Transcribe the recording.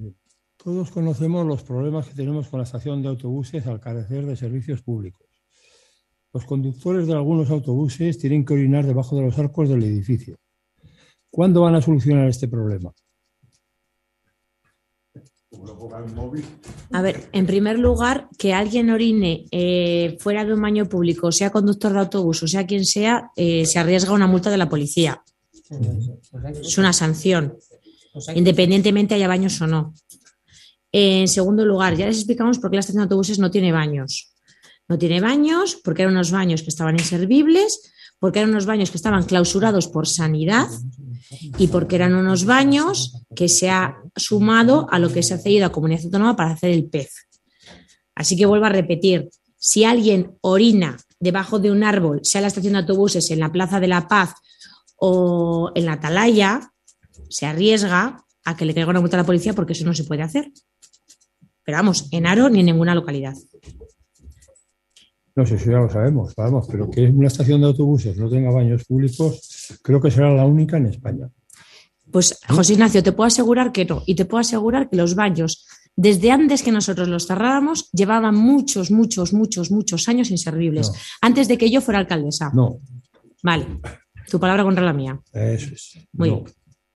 Todos conocemos los problemas que tenemos con la estación de autobuses al carecer de servicios públicos. Los conductores de algunos autobuses tienen que orinar debajo de los arcos del edificio. ¿Cuándo van a solucionar este problema? A ver, en primer lugar, que alguien orine fuera de un baño público, sea conductor de autobús o sea quien sea, se arriesga una multa de la policía. Es una sanción, independientemente haya baños o no. En segundo lugar, ya les explicamos por qué la estación de autobuses no tiene baños. No tiene baños porque eran unos baños que estaban inservibles, porque eran unos baños que estaban clausurados por sanidad y porque eran unos baños que se ha sumado a lo que se ha cedido a Comunidad Autónoma para hacer el PEZ. Así que vuelvo a repetir, si alguien orina debajo de un árbol, sea en la estación de autobuses, en la Plaza de la Paz o en la Atalaya, se arriesga a que le caiga una multa a la policía porque eso no se puede hacer. Pero vamos, en Haro ni en ninguna localidad. No sé si ya lo sabemos, pero que una estación de autobuses no tenga baños públicos, creo que será la única en España. Pues, José Ignacio, te puedo asegurar que no. Y te puedo asegurar que los baños, desde antes que nosotros los cerráramos, llevaban muchos años inservibles. No. Antes de que yo fuera alcaldesa. No. Vale. Tu palabra contra la mía. Eso es. Muy no. bien.